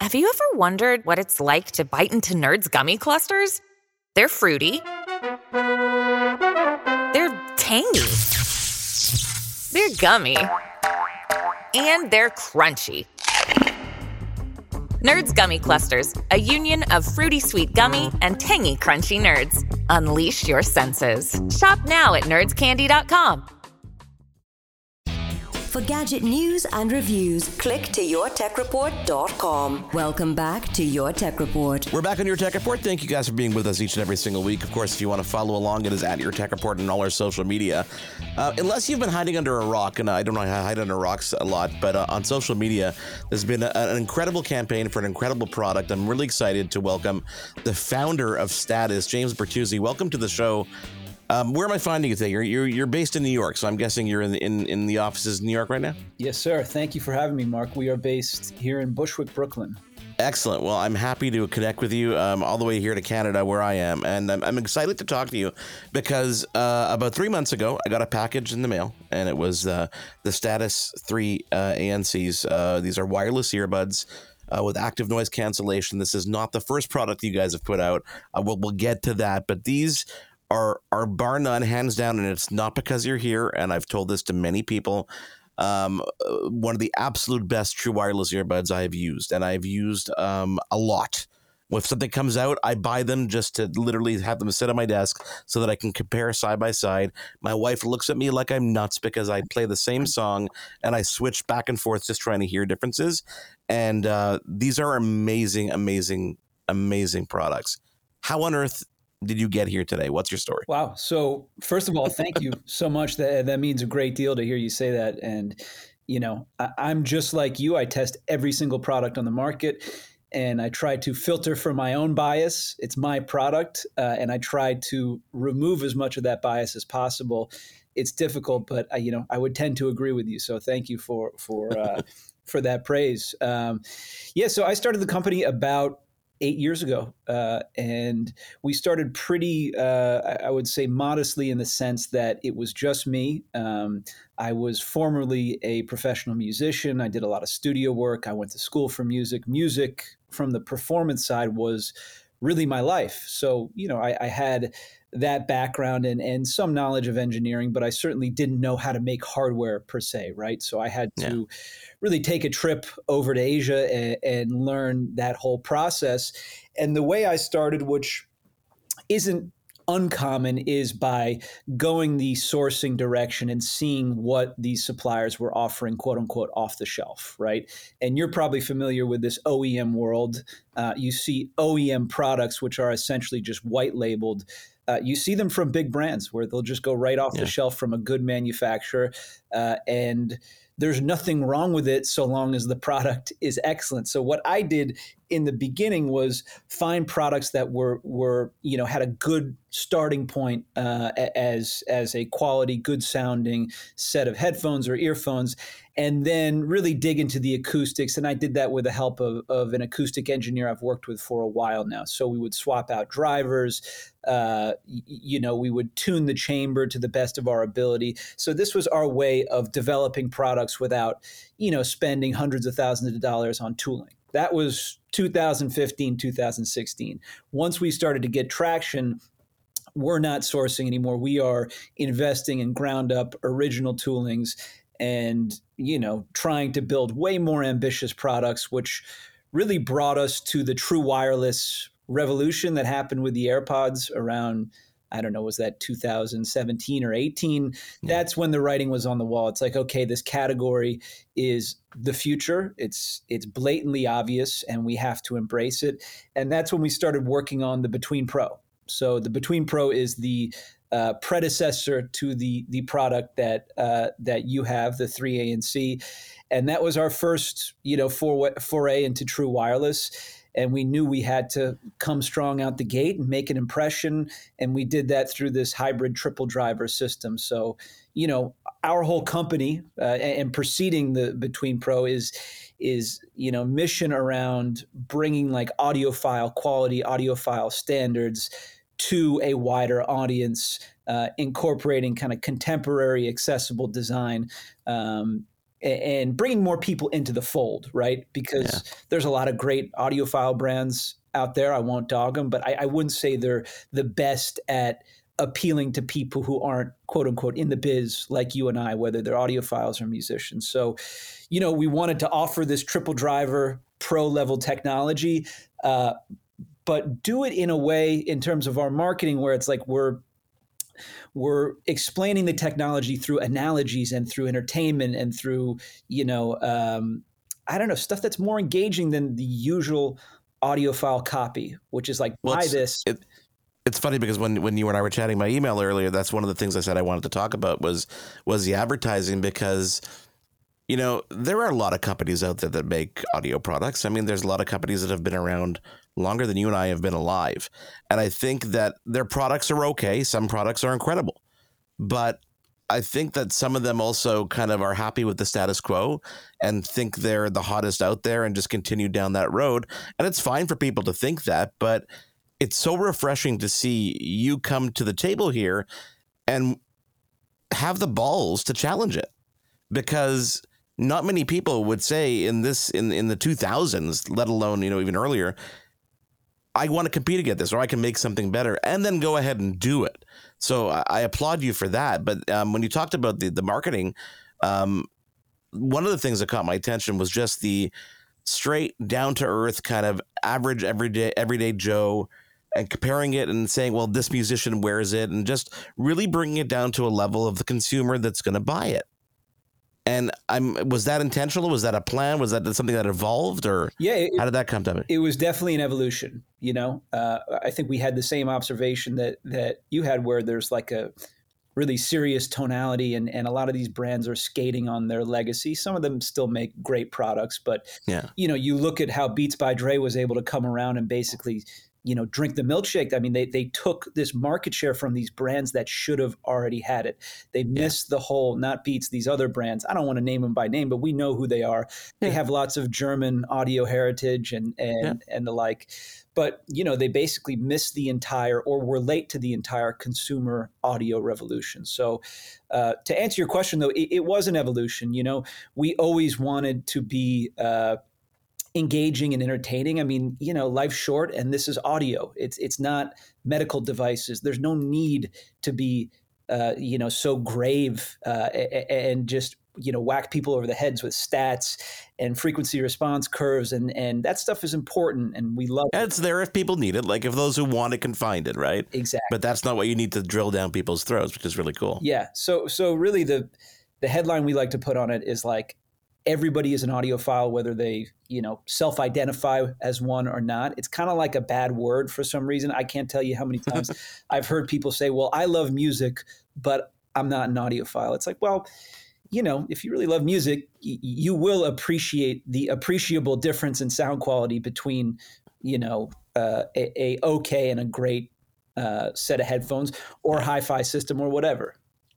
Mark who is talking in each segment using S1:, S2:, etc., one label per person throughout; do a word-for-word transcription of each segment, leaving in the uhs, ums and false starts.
S1: Have you ever wondered what it's like to bite into Nerds gummy clusters? They're fruity. They're tangy. They're gummy. And they're crunchy. Nerds Gummy Clusters, a union of fruity sweet gummy and tangy crunchy nerds. Unleash your senses. Shop now at nerds candy dot com.
S2: For gadget news and reviews, click to your tech report dot com. Welcome back to Your Tech Report.
S3: We're back on Your Tech Report. Thank you guys for being with us each and every single week. Of course, if you want to follow along, it is at Your Tech Report and all our social media. Uh, unless you've been hiding under a rock, and I don't know how to hide under rocks a lot, but uh, on social media, there's been a, an incredible campaign for an incredible product. I'm really excited to welcome the founder of Status, James Bertuzzi. Welcome to the show. Um, where am I finding you today? You're, you're you're based in New York, so I'm guessing you're in the, in in the offices in New York right now?
S4: Yes, sir. Thank you for having me, Mark. We are based here in Bushwick, Brooklyn.
S3: Excellent. Well, I'm happy to connect with you um, all the way here to Canada, where I am, and I'm, I'm excited to talk to you because uh, about three months ago, I got a package in the mail, and it was uh, the Status three uh, A N Cs. Uh, these are wireless earbuds. Uh, with active noise cancellation. This is not the first product you guys have put out. Uh, we'll, we'll get to that, but these are are bar none, hands down, and it's not because you're here, and I've told this to many people, um, one of the absolute best true wireless earbuds I have used, and I've used um, a lot. If something comes out, I buy them just to literally have them sit on my desk so that I can compare side by side. My wife looks at me like I'm nuts because I play the same song and I switch back and forth just trying to hear differences. And uh, these are amazing, amazing, amazing products. How on earth did you get here today? What's your story?
S4: Wow. So first of all, thank you so much. That that means a great deal to hear you say that. And, you know, I, I'm just like you. I test every single product on the market. And I try to filter for my own bias. It's my product, uh, and I try to remove as much of that bias as possible. It's difficult, but I, you know, I would tend to agree with you. So thank you for for uh, for that praise. Um, yeah, so I started the company about eight years ago, uh, and we started pretty, uh, I would say, modestly in the sense that it was just me. Um, I was formerly a professional musician. I did a lot of studio work. I went to school for music. Music from the performance side was really my life. So, you know, I, I had that background and, and some knowledge of engineering, but I certainly didn't know how to make hardware per se, right? So I had to yeah. really take a trip over to Asia and, and learn that whole process. And the way I started, which isn't uncommon, is by going the sourcing direction and seeing what these suppliers were offering, quote unquote, off the shelf, right? And you're probably familiar with this O E M world. Uh, you see O E M products, which are essentially just white labeled. Uh, you see them from big brands where they'll just go right off yeah. the shelf from a good manufacturer. Uh, and there's nothing wrong with it so long as the product is excellent. So what I did in the beginning was find products that were, were you know, had a good starting point uh, as, as a quality, good sounding set of headphones or earphones, and then really dig into the acoustics. And I did that with the help of, of an acoustic engineer I've worked with for a while now. So we would swap out drivers, uh, y- you know, we would tune the chamber to the best of our ability. So this was our way of developing products without, you know, spending hundreds of thousands of dollars on tooling. That was two thousand fifteen, two thousand sixteen. Once we started to get traction, we're not sourcing anymore. We are investing in ground up original toolings and, you know, trying to build way more ambitious products, which really brought us to the true wireless revolution that happened with the AirPods around, I don't know, was that two thousand seventeen or eighteen? Yeah. That's when the writing was on the wall. It's like, okay, this category is the future. It's it's blatantly obvious, and we have to embrace it. And that's when we started working on the Between Pro. So the Between Pro is the uh, predecessor to the the product that uh, that you have, the three A N C, and that was our first, you know, for, foray into true wireless. And we knew we had to come strong out the gate and make an impression. And we did that through this hybrid triple driver system. So, you know, our whole company uh, and preceding the Between Pro is, is, you know, mission around bringing like audiophile quality, audiophile standards to a wider audience, uh, incorporating kind of contemporary accessible design. Um, and bringing more people into the fold, right? Because yeah. there's a lot of great audiophile brands out there. I won't dog them, but I, I wouldn't say they're the best at appealing to people who aren't, quote unquote, in the biz like you and I, whether they're audiophiles or musicians. So, you know, we wanted to offer this triple driver pro level technology, uh, but do it in a way in terms of our marketing where it's like we're we're explaining the technology through analogies and through entertainment and through, you know, um, I don't know, stuff that's more engaging than the usual audiophile copy, which is like, well, buy this.
S3: It, it's funny because when, when you and I were chatting by email earlier, that's one of the things I said I wanted to talk about was, was the advertising, because, you know, there are a lot of companies out there that make audio products. I mean, there's a lot of companies that have been around longer than you and I have been alive. And I think that their products are okay. Some products are incredible. But I think that some of them also kind of are happy with the status quo and think they're the hottest out there and just continue down that road. And it's fine for people to think that, but it's so refreshing to see you come to the table here and have the balls to challenge it, because not many people would say in this, in, in the two thousands, let alone, you know, even earlier, I want to compete against this, or I can make something better, and then go ahead and do it. So I, I applaud you for that. But um, when you talked about the, the marketing, um, one of the things that caught my attention was just the straight down to earth kind of average, everyday, everyday Joe, and comparing it and saying, well, this musician wears it, and just really bringing it down to a level of the consumer that's going to buy it. And I'm was that intentional? Was that a plan? Was that something that evolved, or
S4: yeah, it,
S3: how did that come to me?
S4: It was definitely an evolution. You know, uh, I think we had the same observation that that you had, where there's like a really serious tonality, and, and a lot of these brands are skating on their legacy. Some of them still make great products, but
S3: yeah,
S4: you know, you look at how Beats by Dre was able to come around and basically, you know, drink the milkshake. I mean, they they took this market share from these brands that should have already had it. They missed yeah. the whole, not Beats, these other brands. I don't want to name them by name, but we know who they are. Yeah. They have lots of German audio heritage and and yeah. and the like. But, you know, they basically missed the entire, or were late to the entire consumer audio revolution. So uh, to answer your question, though, it, it was an evolution. You know, we always wanted to be uh, engaging and entertaining. I mean, you know, life's short, and this is audio. It's it's not medical devices. There's no need to be, uh, you know, so grave uh, and just, you know, whack people over the heads with stats and frequency response curves, and and that stuff is important, and we love it.
S3: It's there if people need it, like if those who want it can find it, right?
S4: Exactly.
S3: But that's not what you need to drill down people's throats, which is really cool.
S4: Yeah. So so really the the headline we like to put on it is like, everybody is an audiophile, whether they, you know, self-identify as one or not. It's kind of like a bad word for some reason. I can't tell you how many times I've heard people say, well, I love music, but I'm not an audiophile. It's like, well, you know, if you really love music, y- you will appreciate the appreciable difference in sound quality between, you know, uh, a, a okay and a great uh, set of headphones or hi-fi system or whatever.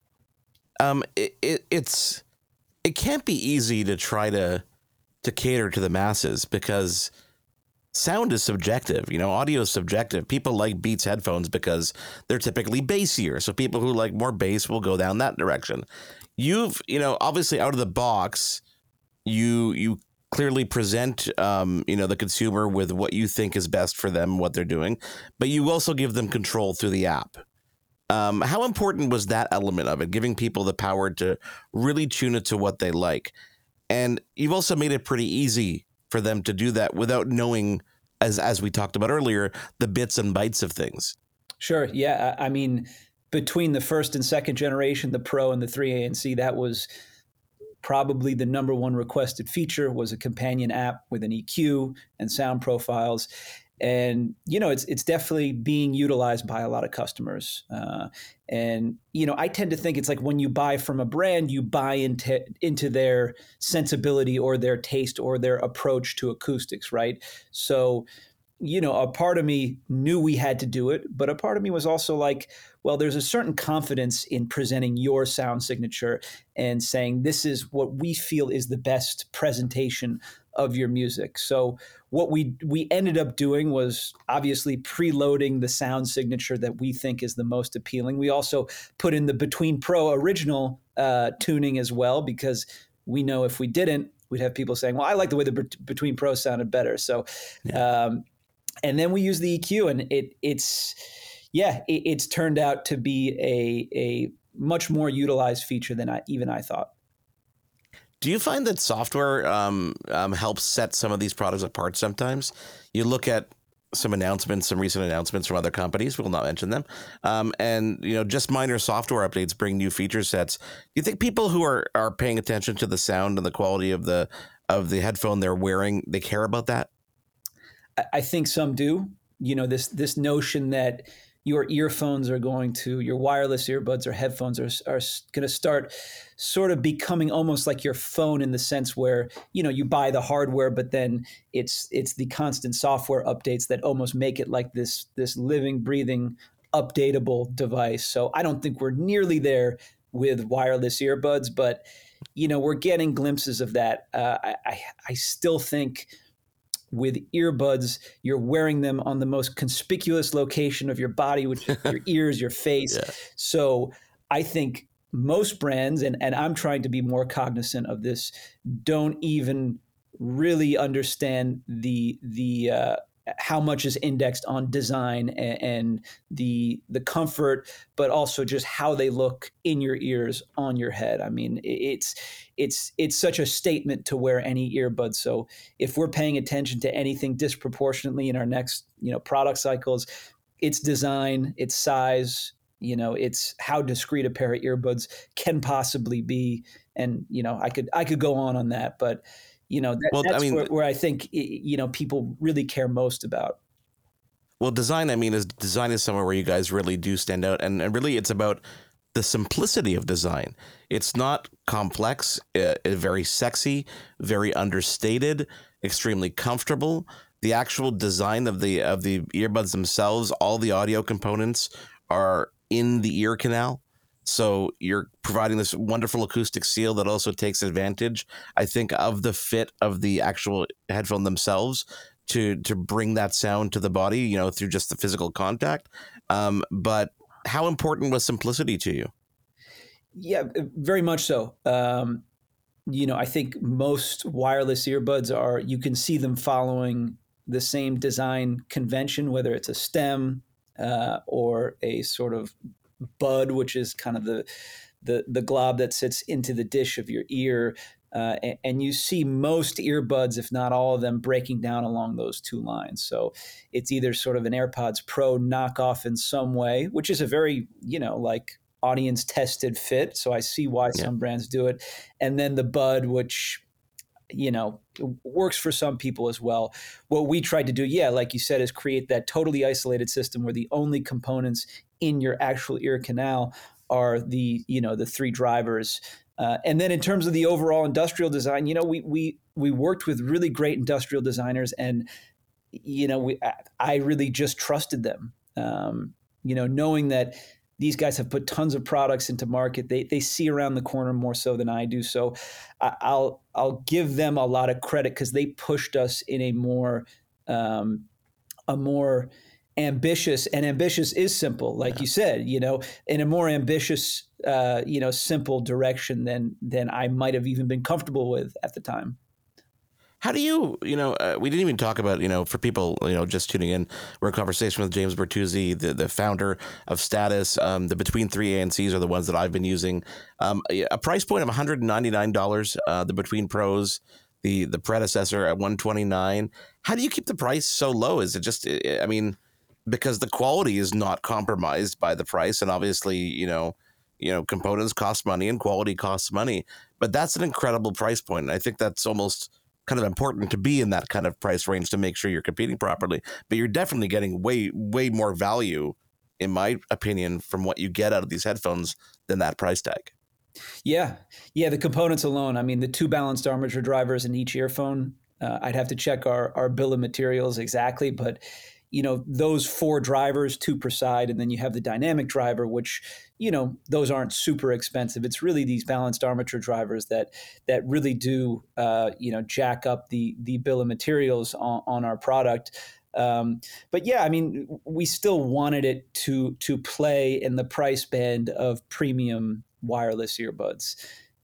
S3: Um, it, it, it's it can't be easy to try to to cater to the masses, because sound is subjective. You know, audio is subjective. People like Beats headphones because they're typically bassier. So people who like more bass will go down that direction. You've, you know, obviously out of the box, you you clearly present, um, you know, the consumer with what you think is best for them, what they're doing, but you also give them control through the app. Um, how important was that element of it, giving people the power to really tune it to what they like? And you've also made it pretty easy for them to do that without knowing, as as we talked about earlier, the bits and bytes of things.
S4: Sure. Yeah. I mean, between the first and second generation, the Pro and the three A N C, that was probably the number one requested feature, was a companion app with an E Q and sound profiles. And, you know, it's it's definitely being utilized by a lot of customers. Uh, and, you know, I tend to think it's like when you buy from a brand, you buy into into their sensibility or their taste or their approach to acoustics, right? So, you know, a part of me knew we had to do it, but a part of me was also like, well, there's a certain confidence in presenting your sound signature and saying this is what we feel is the best presentation of your music. So what we we ended up doing was obviously preloading the sound signature that we think is the most appealing. We also put in the Between Pro original uh, tuning as well, because we know if we didn't, we'd have people saying, well, I like the way the Between Pros sounded better. So, yeah. um, and then we use the E Q, and it it's, yeah, it, it's turned out to be a, a much more utilized feature than I, even I thought.
S3: Do you find that software um, um, helps set some of these products apart sometimes? You look at some announcements, some recent announcements from other companies. We'll not mention them. Um, and, you know, just minor software updates bring new feature sets. Do you think people who are, are paying attention to the sound and the quality of the of the headphone they're wearing, they care about that?
S4: I think some do. You know, this this notion that your earphones are going to, your wireless earbuds or headphones are are going to start sort of becoming almost like your phone, in the sense where, you know, you buy the hardware, but then it's it's the constant software updates that almost make it like this this living, breathing, updatable device. So I don't think we're nearly there with wireless earbuds, but, you know, we're getting glimpses of that. Uh, I, I I still think with earbuds, you're wearing them on the most conspicuous location of your body, which is your ears, your face. Yeah. So I think most brands, and, and I'm trying to be more cognizant of this, don't even really understand the the uh, how much is indexed on design and, and the the comfort, but also just how they look in your ears, on your head. I mean, it's it's it's such a statement to wear any earbuds. So if we're paying attention to anything disproportionately in our next, you know, product cycles, it's design, it's size, you know, it's how discreet a pair of earbuds can possibly be. And, you know, I could I could go on on that, but you know, that,
S3: well,
S4: that's
S3: I mean,
S4: where, where I think, you know, people really care most about.
S3: Well, design, I mean, is design is somewhere where you guys really do stand out. And, and really, it's about the simplicity of design. It's not complex, uh, very sexy, very understated, extremely comfortable. The actual design of the of the earbuds themselves, all the audio components are in the ear canal. So you're providing this wonderful acoustic seal that also takes advantage, I think, of the fit of the actual headphone themselves to to bring that sound to the body, you know, through just the physical contact. Um, but how important was simplicity to you?
S4: Yeah, very much so. Um, you know, I think most wireless earbuds are, you can see them following the same design convention, whether it's a stem uh, or a sort of bud, which is kind of the the the glob that sits into the dish of your ear. Uh, and, and you see most earbuds, if not all of them, breaking down along those two lines. So it's either sort of an AirPods Pro knockoff in some way, which is a very, you know, like audience tested fit. So I see why yeah. some brands do it. And then the bud, which, you know, works for some people as well. What we tried to do, yeah, like you said, is create that totally isolated system where the only components in your actual ear canal are the, you know, the three drivers. Uh, and then in terms of the overall industrial design, you know, we we we worked with really great industrial designers, and, you know, we I really just trusted them. Um, you know, knowing that these guys have put tons of products into market, they they see around the corner more so than I do. So I, I'll I'll give them a lot of credit because they pushed us in a more um, a more ambitious, and ambitious is simple, like yeah. you said, you know, in a more ambitious, uh, you know, simple direction than than I might have even been comfortable with at the time.
S3: How do you, you know, uh, we didn't even talk about, you know, for people, you know, just tuning in, we're in conversation with James Bertuzzi, the, the founder of Status. Um, the Between three A N Cs are the ones that I've been using. Um, a price point of one hundred ninety-nine dollars, uh, the Between Pros, the the predecessor at one hundred twenty-nine dollars. How do you keep the price so low? Is it just, I mean, because the quality is not compromised by the price, and obviously, you know, you know, components cost money and quality costs money, but that's an incredible price point. And I think that's almost kind of important to be in that kind of price range to make sure you're competing properly. But you're definitely getting way, way more value, in my opinion, from what you get out of these headphones than that price tag.
S4: Yeah. Yeah. The components alone, I mean, the two balanced armature drivers in each earphone, uh, I'd have to check our, our bill of materials exactly, but you know, those four drivers, two per side, and then you have the dynamic driver, which, you know, those aren't super expensive. It's really these balanced armature drivers that that really do, uh, you know, jack up the the bill of materials on, on our product. Um, but yeah, I mean, we still wanted it to to play in the price band of premium wireless earbuds.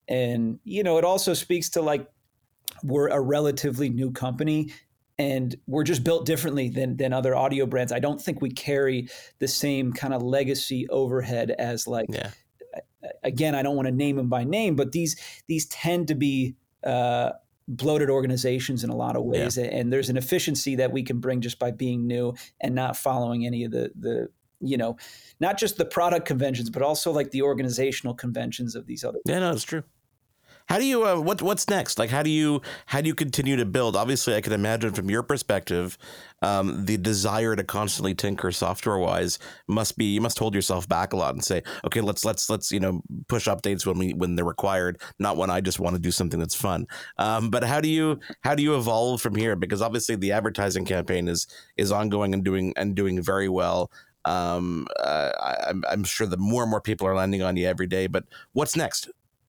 S4: And, you know, it also speaks to like, we're a relatively new company and we're just built differently than than other audio brands. I don't think we carry the same kind of legacy overhead as like,
S3: yeah.
S4: again, I don't want to name them by name, but these these tend to be uh, bloated organizations in a lot of ways. Yeah. And there's an efficiency that we can bring just by being new and not following any of the, the you know, not just the product conventions, but also like the organizational conventions of these other.
S3: Yeah, no, it's true. How do you uh, what what's next? Like, how do you how do you continue to build? Obviously, I can imagine from your perspective, um, the desire to constantly tinker software wise must be you must hold yourself back a lot and say, okay, let's let's let's you know push updates when we when they're required, not when I just want to do something that's fun. Um, but how do you how do you evolve from here? Because obviously the advertising campaign is is ongoing and doing and doing very well. Um, uh, I, I'm I'm sure that more and more people are landing on you every day. But what's next?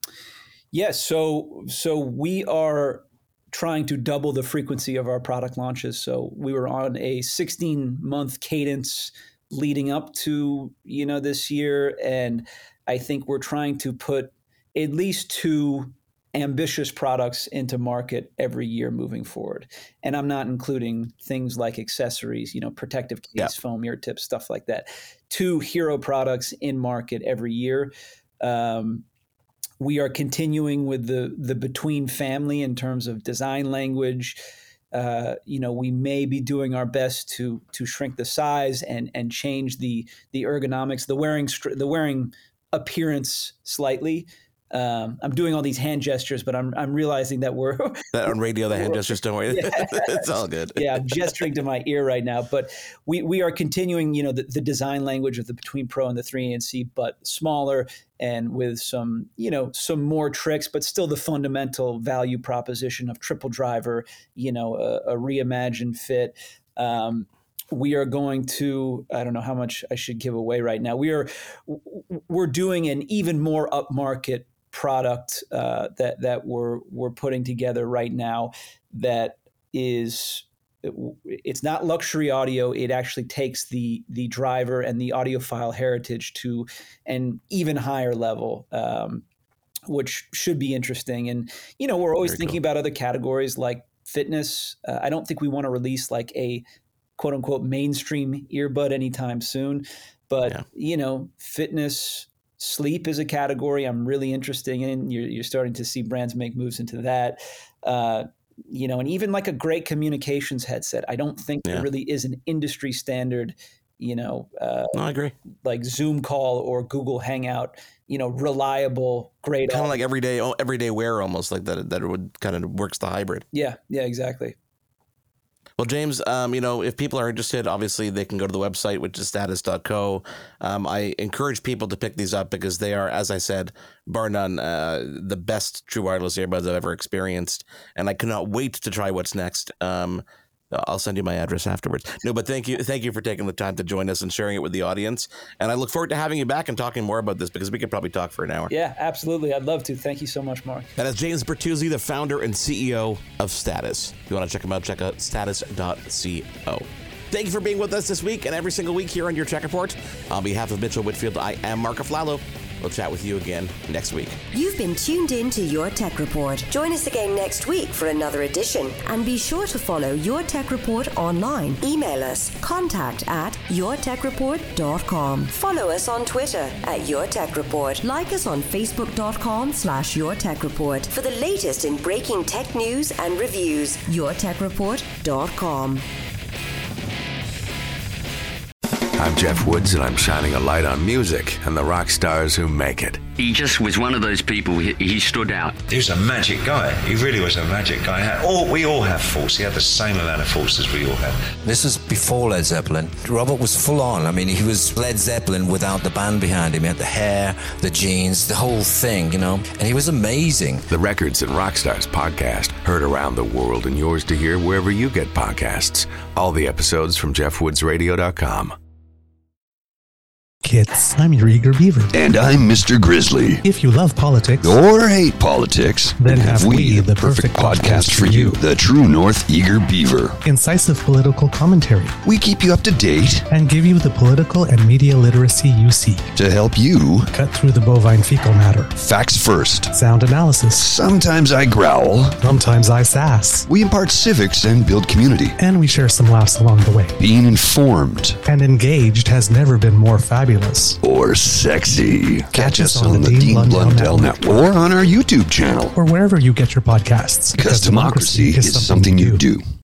S4: Yes, so so we are trying to double the frequency of our product launches. So we were on a sixteen month cadence leading up to, you know, this year, and I think we're trying to put at least two ambitious products into market every year moving forward. And I'm not including things like accessories, you know, protective case, yeah. foam, ear tips, stuff like that. Two hero products in market every year. Um, We are continuing with the the Between family in terms of design language. Uh, you know, we may be doing our best to to shrink the size and and change the the ergonomics, the wearing the wearing appearance slightly. Um, I'm doing all these hand gestures, but I'm I'm realizing that we're
S3: that on radio the hand gestures don't worry. Yeah. It's all good.
S4: Yeah, I'm gesturing to my ear right now, but we we are continuing, you know, the, the design language of the Between Pro and the three A N C, but smaller and with some, you know, some more tricks, but still the fundamental value proposition of triple driver, you know, a, a reimagined fit. Um, we are going to, I don't know how much I should give away right now. We are, we're doing an even more upmarket product uh, that that we're we're putting together right now that is it's not luxury audio. It actually takes the the driver and the audiophile heritage to an even higher level, um, which should be interesting. And you know, we're always Very thinking cool. about other categories like fitness. Uh, I don't think we want to release like a quote unquote mainstream earbud anytime soon, but yeah. you know, fitness. Sleep is a category I'm really interested in. You're, you're starting to see brands make moves into that, uh, you know, and even like a great communications headset. I don't think yeah. there really is an industry standard, you know, uh,
S3: no, I agree.
S4: like Zoom call or Google Hangout, you know, reliable, great.
S3: Kind of like everyday, everyday wear almost like that, that would kind of works the hybrid.
S4: Yeah. Yeah, exactly.
S3: Well, James, um, you know, if people are interested, obviously they can go to the website, which is status dot co. Um, I encourage people to pick these up because they are, as I said, bar none, uh, the best true wireless earbuds I've ever experienced. And I cannot wait to try what's next. Um, I'll send you my address afterwards. No, but thank you. Thank you for taking the time to join us and sharing it with the audience. And I look forward to having you back and talking more about this because we could probably talk for an hour.
S4: Yeah, absolutely. I'd love to. Thank you so much, Mark.
S3: That is James Bertuzzi, the founder and C E O of Status. If you want to check him out, check out status dot co. Thank you for being with us this week and every single week here on Your Tech Report. On behalf of Mitchell Whitfield, I am Mark Aflalo. We'll chat with you again next week.
S2: You've been tuned in to Your Tech Report. Join us again next week for another edition. And be sure to follow Your Tech Report online. Email us, contact at your tech report dot com. Follow us on Twitter at Your Tech Report. Like us on facebook dot com slash Your Tech Report for the latest in breaking tech news and reviews. your tech report dot com.
S5: I'm Jeff Woods, and I'm shining a light on music and the rock stars who make it.
S6: He just was one of those people, he, he stood out.
S7: He was a magic guy. He really was a magic guy. All, we all have faults. He had the same amount of faults as we all have.
S8: This was before Led Zeppelin. Robert was full on. I mean, he was Led Zeppelin without the band behind him. He had the hair, the jeans, the whole thing, you know, and he was amazing.
S5: The Records and Rockstars podcast, heard around the world and yours to hear wherever you get podcasts. All the episodes from jeff woods radio dot com.
S9: kids. I'm your eager beaver.
S10: And I'm Mister Grizzly.
S9: If you love politics
S10: or hate politics,
S9: then have we the perfect podcast for you.
S10: The True North Eager Beaver.
S9: Incisive political commentary.
S10: We keep you up to date
S9: and give you the political and media literacy you seek
S10: to help you
S9: cut through the bovine fecal matter.
S10: Facts first.
S9: Sound analysis.
S10: Sometimes I growl.
S9: Sometimes I sass.
S10: We impart civics and build community.
S9: And we share some laughs along the way.
S10: Being informed
S9: and engaged has never been more fabulous.
S10: Or sexy. Catch,
S9: Catch
S10: us
S9: on,
S10: on
S9: the
S10: the
S9: Dean,
S10: Dean
S9: Blundell,
S10: Blundell Network. Or on our YouTube channel.
S9: Or wherever you get your podcasts.
S10: Because, because democracy, democracy is something you do. do.